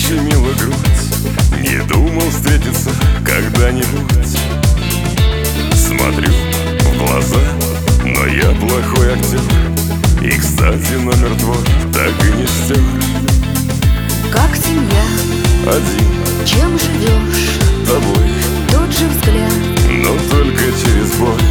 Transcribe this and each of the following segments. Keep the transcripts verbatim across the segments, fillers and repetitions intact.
защемила грудь. Не думал встретиться когда-нибудь. Смотрю в глаза, но я плохой актер. И, кстати, номер твой так и не стер. Как семья, один, чем живешь, тобой, тот же взгляд, но только через боль.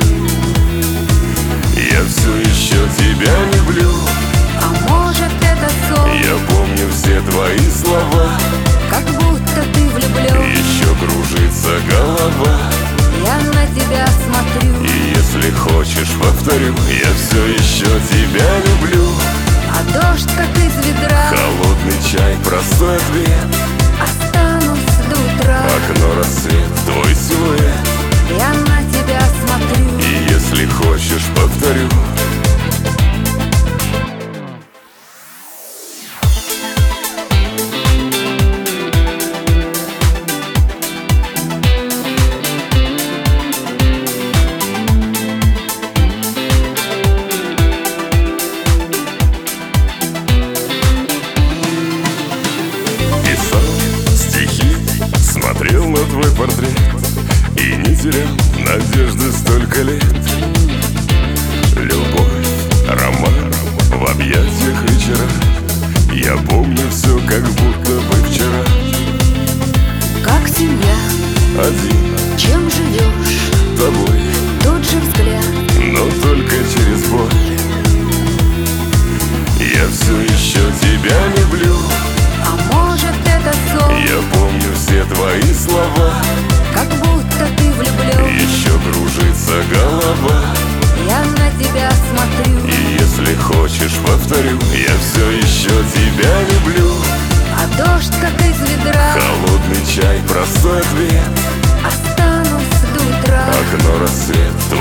Я все еще тебя люблю. а может это сон? Я помню все твои слова. Как будто ты влюблен. Еще кружится голова. Я на тебя смотрю, И если хочешь, повторю, я все еще тебя люблю. а дождь как из ведра. Холодный чай, простой ответ. Останусь до утра. Окно, рассвет, твой силуэт. Я на тебя смотрю, И если хочешь, повторю. Писал стихи, смотрел на твой портрет и не терял надежды столько лет. Любовь, роман в объятиях вечера. Я помню все, как будто бы вчера. как семья, Один, чем живешь, тобой, тот же взгляд, но только через боль. Я все еще тебя люблю. а может это сон? Я помню все твои слова. Как будто ты влюблен. Еще кружится голова. Я на тебя смотрю, И если хочешь, повторю, я все еще тебя люблю. а дождь как из ведра. Холодный чай, простой ответ. Останусь до утра. Окно, рассвет,